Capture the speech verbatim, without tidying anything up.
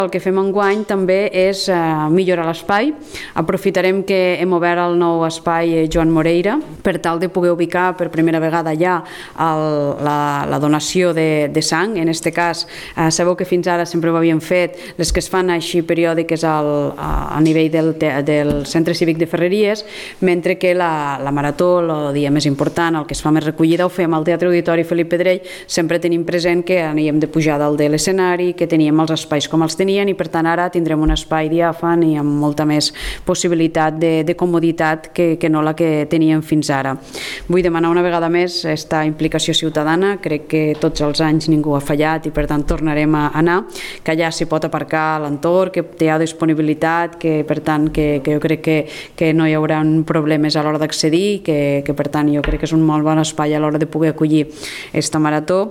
El que fem enguany també és eh, millorar l'espai. Aprofitarem que hem obert el nou espai Joan Moreira per tal de poder ubicar per primera vegada ja el, la, la donació de, de sang. En aquest cas, eh, sabeu que fins ara sempre ho havíem fet, les que es fan així periòdiques al, a, a nivell del, del Centre Cívic de Ferreries, mentre que la, la marató, el dia més important, el que es fa més recollida, ho fem al Teatre Auditori Felip Pedrell. Sempre tenim present que anirem de pujar dalt de l'escenari, que teníem els espais com els teníem, i per tant ara tindrem un espai diàfan i amb molta més possibilitat de, de comoditat que, que no la que teníem fins ara. Vull demanar una vegada més aquesta implicació ciutadana, crec que tots els anys ningú ha fallat i per tant tornarem a anar, que allà s'hi pot aparcar a l'entorn, que hi ha disponibilitat, que per tant que, que jo crec que, que no hi haurà problemes a l'hora d'accedir, que, que per tant jo crec que és un molt bon espai a l'hora de poder acollir aquesta marató.